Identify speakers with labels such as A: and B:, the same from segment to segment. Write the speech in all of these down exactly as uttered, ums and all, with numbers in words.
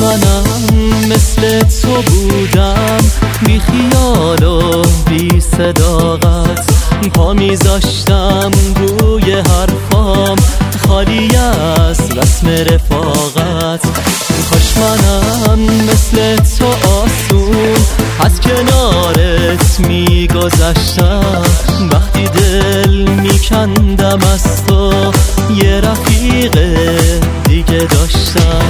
A: منم مثل تو بودم، بی خیال و بی صداقت، پا میذاشتم روی حرفام خالی از رسم رفاقت. کاش منم مثل تو آسون از کنارت میگذشتم، وقتی دل میکندم از تو یه رفیق دیگه داشتم.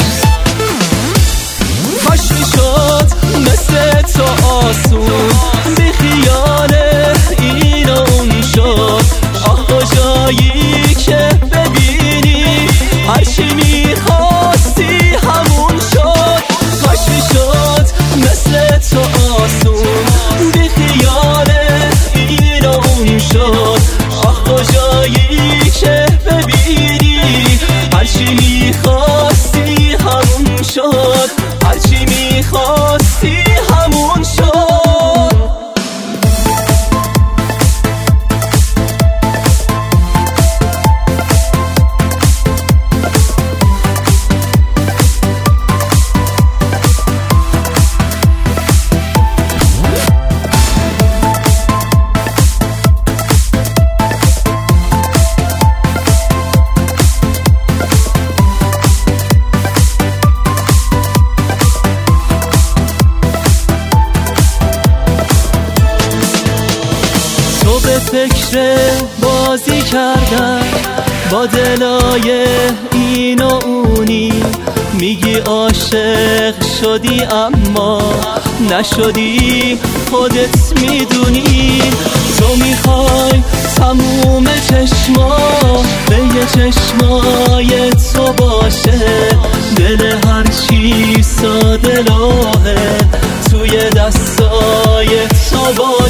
A: کاش میشد مثل تو آسون بی خیال این و اون شد، آه کجایی که ببینی هرچی میخواستی همون شد. کاش میشد مثل تو آسون بی خیال این و اون شد، آه کجایی که ببینی هرچی میخواستی همون شد، هرچی میخواستی همون شد. به فکر بازی کردن با دلای این و اونی، میگی عاشق شدی اما نشدی خودت میدونی. تو میخوای تموم چشما به یه چشمای تو باشه، دل هرچی ساده لاغه توی دستای تو باشه.